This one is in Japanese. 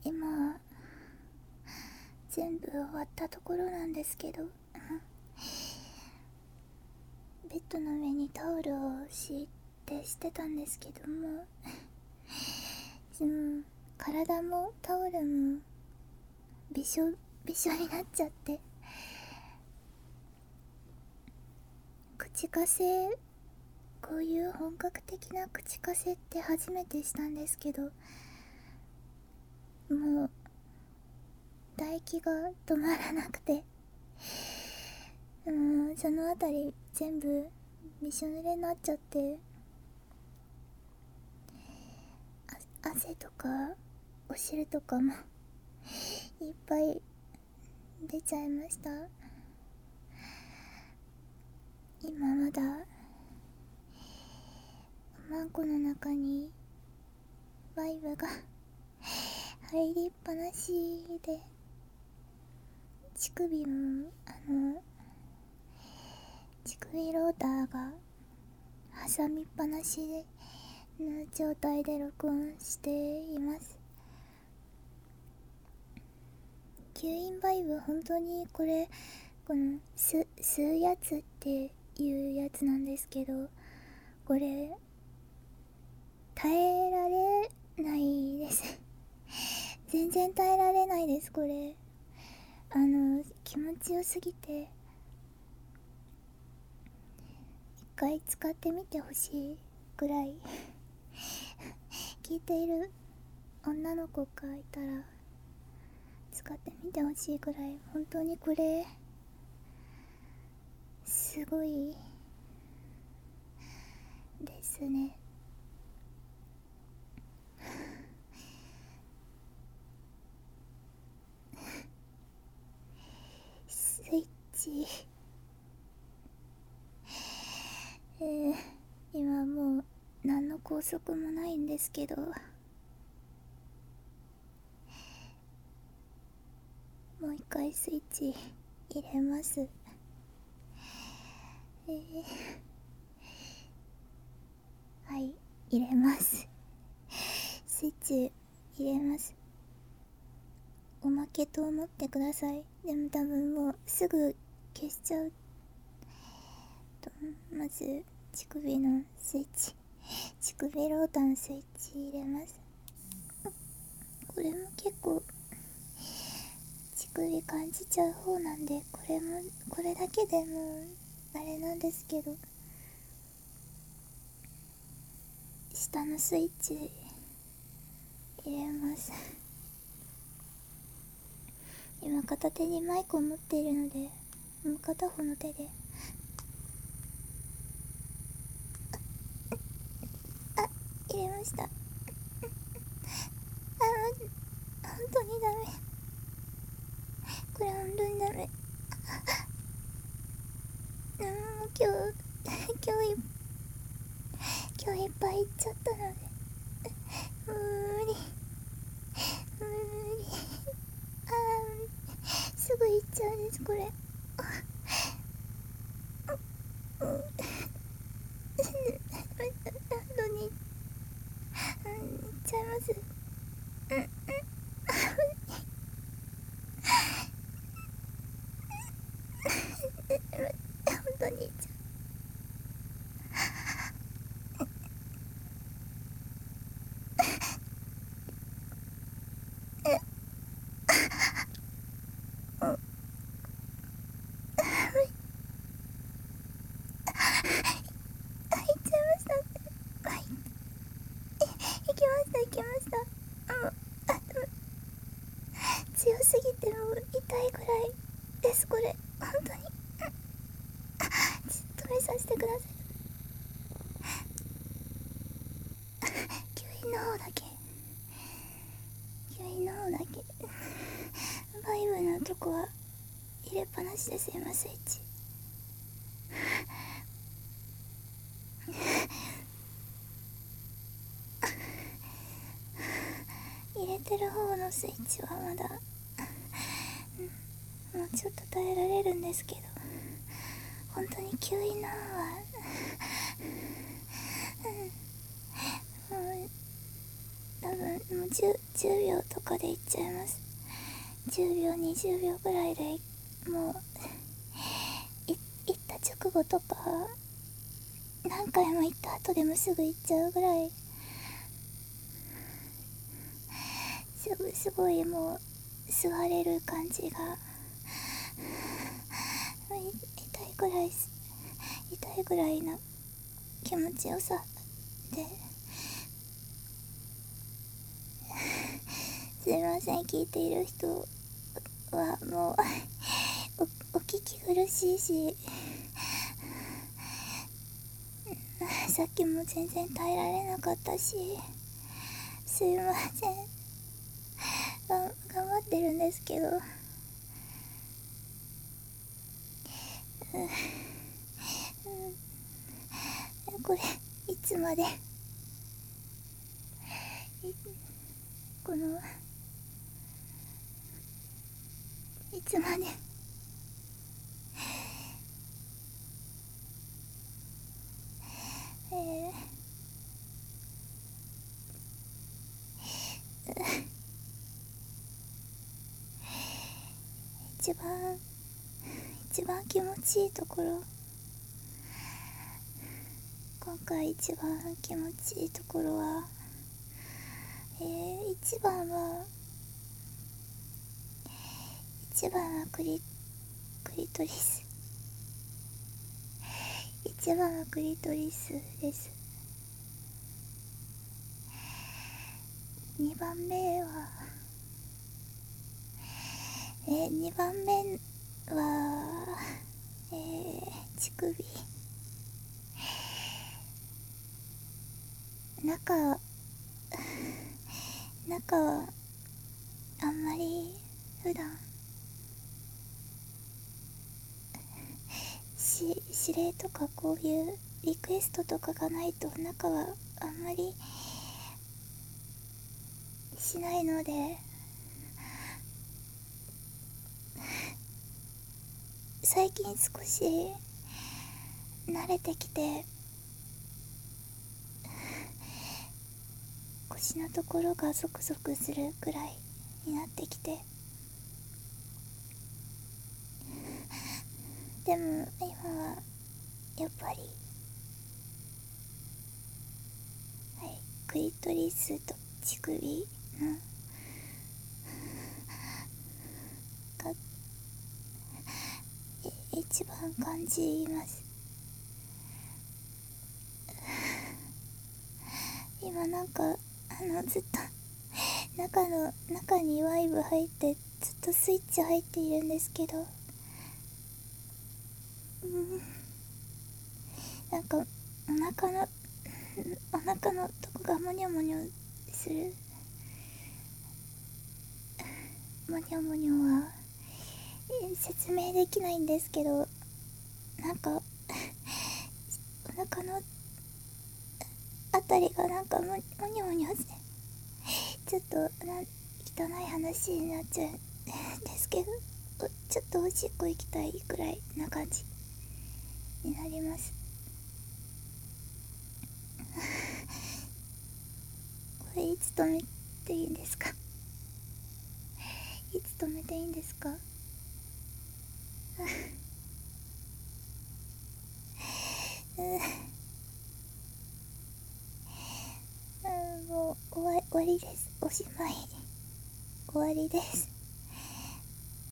今全部終わったところなんですけどベッドの上にタオルを敷いてしてたんですけども体もタオルもびしょびしょになっちゃって、口かせ、こういう本格的な口かせって初めてしたんですけど、もう唾液が止まらなくて、そのあたり全部びしょ濡れになっちゃって、汗とかお汁とかもいっぱい出ちゃいました。今まだおまんこの中にバイブが入りっぱなしで、乳首も乳首ローターが挟みっぱなしでの状態で録音しています。吸引バイブ本当にこの吸うやつっていうやつなんですけど、これ耐えられないです全然耐えられないです。これ気持ちよすぎて一回使ってみてほしいぐらい聞いている女の子がいたら使ってみてほしいぐらい、本当にこれすごいですね。スイッチ今もう何の拘束もないんですけど、もう一回スイッチ入れます。はい、入れますスイッチ入れます。おまけと思ってください。でも多分もうすぐ消しちゃうと。まず乳首のスイッチ、乳首ローターのスイッチ入れます。これも結構乳首感じちゃう方なんで、これだけでもあれなんですけど、下のスイッチ入れます。今片手にマイクを持っているので、もう片方の手で入れました。本当にダメ、これ本当にダメ。今日いっぱい行っちゃったので無理すぐ行っちゃうんです。これ本当に行っちゃいます。本当に行っちゃう。行きました。強すぎてもう痛いぐらいです。これ本当に止めさせてください。吸引の方だけバイブのとこは入れっぱなしです。今スイッチ入れてる方のスイッチはまだもうちょっと耐えられるんですけど、本当に吸引の方はもう多分もう10 10秒とかでいっちゃいます。10秒20秒ぐらいでもう行った直後とか何回も行った後でもすぐ行っちゃうぐらいすごいもう吸われる感じが痛いぐらいな気持ちよさで、すいません、聞いている人はもうお聞き苦しいし、さっきも全然耐えられなかったし、すいません、頑張ってるんですけど、これいつまでこのいつまで一番気持ちいいところ、今回一番気持ちいいところは、一番はクリトリス、一番はクリトリスです。2番目は2番目は乳首、中はあんまり普段指令とかこういうリクエストとかがないと中はあんまりしないので、最近少し慣れてきて腰のところがゾクゾクするくらいになってきて、でも今はやっぱり、クリトリスと乳首のが一番感じます。今なんかずっと中にワイブ入ってずっとスイッチ入っているんですけど、なんかお腹のとこがモニョモニョする。モニョモニョは説明できないんですけど、なんかお腹のあたりがなんかモニョモニョして、ちょっと汚い話になっちゃうんですけど、ちょっとおしっこ行きたいくらいな感じになります。これいつ止めていいんですか？いつ止めていいんですか？もう終わりです。おしまい。終わりです。